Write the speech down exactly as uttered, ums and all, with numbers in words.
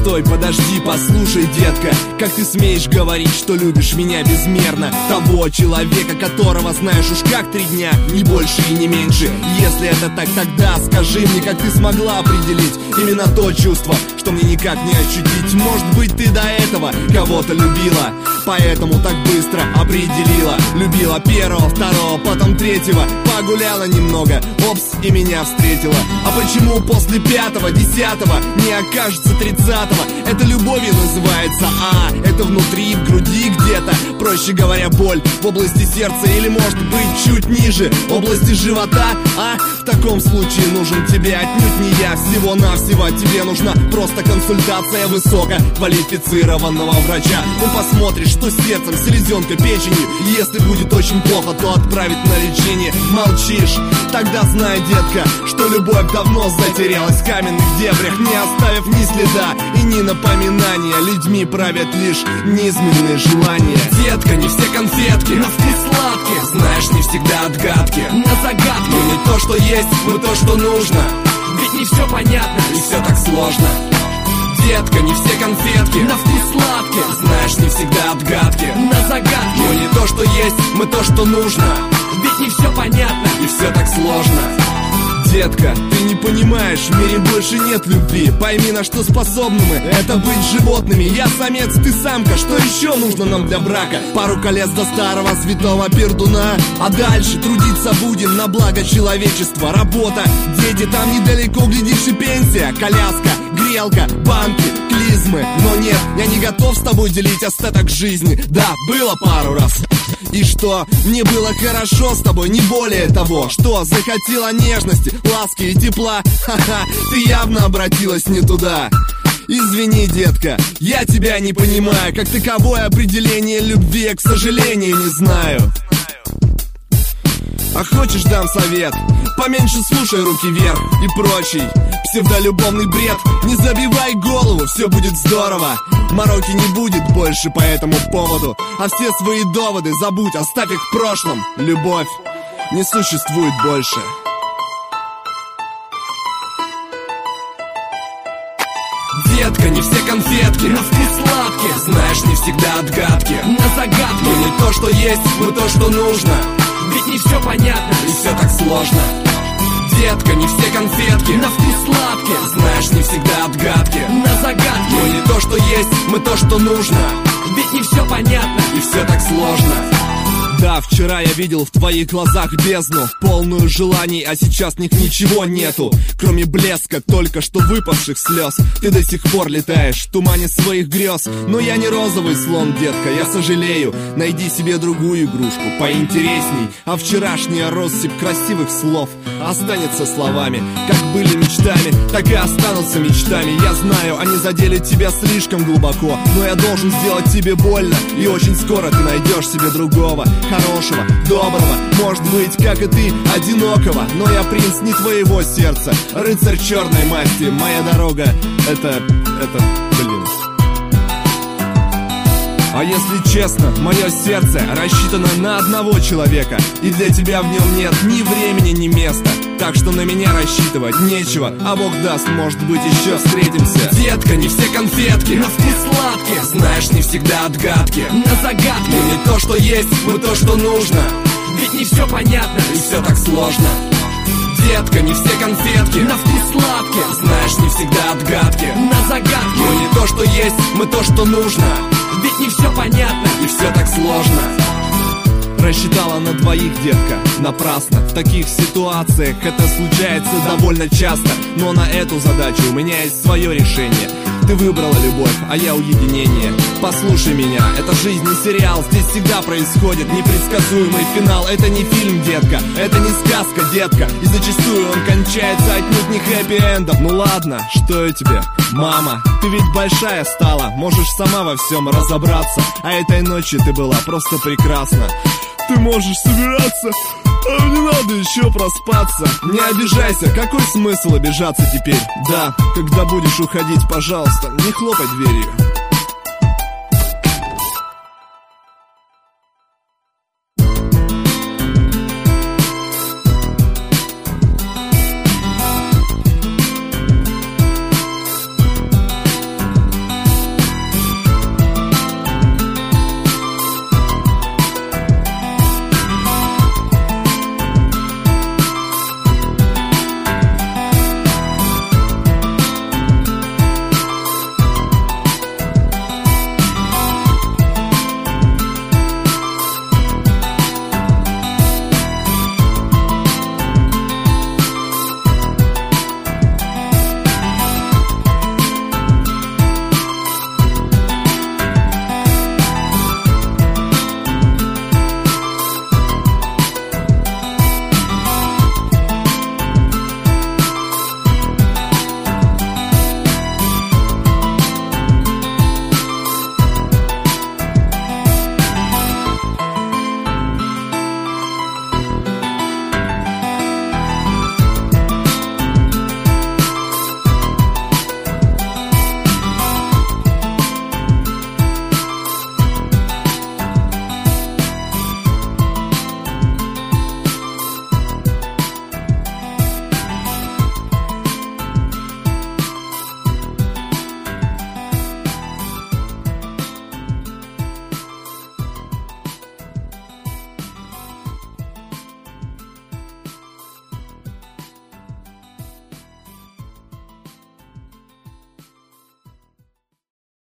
Постой, подожди, послушай, детка. Как ты смеешь говорить, что любишь меня безмерно? Того человека, которого знаешь уж как три дня, ни больше и не меньше. Если это так, тогда скажи мне, как ты смогла определить именно то чувство, что мне никак не ощутить. Может быть, ты до этого кого-то любила, поэтому так быстро определила. Любила первого, второго, потом третьего. Погуляла немного, опс, и меня встретила. А почему после пятого, десятого не окажется тридцатого? Это любовью называется, а это внутри, в груди где-то. Проще говоря, боль в области сердца или, может быть, чуть ниже, области живота. А в таком случае нужен тебе отнюдь не я. Всего-навсего тебе нужна просто консультация высококвалифицированного врача. Он посмотрит, что с сердцем, селезенкой, печенью. Если будет очень плохо, то отправит на лечение. Молчишь? Тогда знай, детка, что любовь давно затерялась в каменных дебрях, не оставив ни следа и ни напоминания. Людьми правят лишь низменные желания. Детка, не все конфетки на вкус сладкие, знаешь, не всегда отгадки на загадки. Мы не то, что есть, мы то, что нужно. Ведь не все понятно и все так сложно. Детка, не все конфетки на вкус сладкие, знаешь, не всегда отгадки на загадки. Мы не то, что есть, мы то, что нужно. Ведь не все понятно и все так сложно. Детка, ты не понимаешь, в мире больше нет любви. Пойми, на что способны мы, это быть животными. Я самец, ты самка, что еще нужно нам для брака? Пару колец до старого святого пердуна, а дальше трудиться будем на благо человечества. Работа, дети, там недалеко, глядишь, и пенсия. Коляска, грелка, банки, клизмы. Но нет, я не готов с тобой делить остаток жизни. Да, было пару раз. И что? Мне было хорошо с тобой, не более того. Что? Захотела нежности, ласки и тепла. Ха-ха, ты явно обратилась не туда. Извини, детка, я тебя не понимаю. Как таковое определение любви я, к сожалению, не знаю. А хочешь, дам совет? Поменьше слушай «Руки вверх» и прочий псевдолюбовный бред. Не забивай голову, все будет здорово. Мороки не будет больше по этому поводу. А все свои доводы забудь, оставь их в прошлом. Любовь не существует больше. Детка, не все конфетки на вкус сладкие, знаешь, не всегда отгадки на загадки. Мы не то, что есть, мы то, что нужно. Ведь не все понятно и все так сложно. Детка, не все конфетки на вкус сладкие, знаешь, не всегда отгадки на загадки. Мы не то, что есть, мы то, что нужно. Ведь не все понятно и все так сложно. Да, вчера я видел в твоих глазах бездну, полную желаний, а сейчас в них ничего нету, кроме блеска только что выпавших слез. Ты до сих пор летаешь в тумане своих грез. Но я не розовый слон, детка, я сожалею. Найди себе другую игрушку, поинтересней. А вчерашняя россыпь красивых слов останется словами. Как были мечтами, так и останутся мечтами. Я знаю, они задели тебя слишком глубоко, но я должен сделать тебе больно. И очень скоро ты найдешь себе другого, хорошего, доброго, может быть, как и ты, одинокого. Но я принц не твоего сердца, рыцарь черной масти. Моя дорога — это... это... блин. А если честно, мое сердце рассчитано на одного человека, и для тебя в нем нет ни времени, ни места. Так что на меня рассчитывать нечего, а Бог даст, может быть, еще встретимся. Детка, не все конфетки на вкус сладкие, знаешь, не всегда отгадки на загадки. Мы не то, что есть, мы то, что нужно. Ведь не все понятно и все так сложно. Детка, не все конфетки на вкус сладкие, знаешь, не всегда отгадки на загадки. Мы не то, что есть, мы то, что нужно. Ведь не все понятно и все так сложно. Рассчитала на двоих, детка, напрасно. В таких ситуациях это случается довольно часто. Но на эту задачу у меня есть свое решение. Ты выбрала любовь, а я уединение. Послушай меня, это жизнь не сериал. Здесь всегда происходит непредсказуемый финал. Это не фильм, детка, это не сказка, детка. И зачастую он кончается отнюдь не хэппи-эндом. Ну ладно, что я тебе, мама? Ты ведь большая стала, можешь сама во всем разобраться. А этой ночью ты была просто прекрасна. Ты можешь собираться, а мне надо еще проспаться. Не обижайся, какой смысл обижаться теперь? Да, когда будешь уходить, пожалуйста, не хлопай дверью.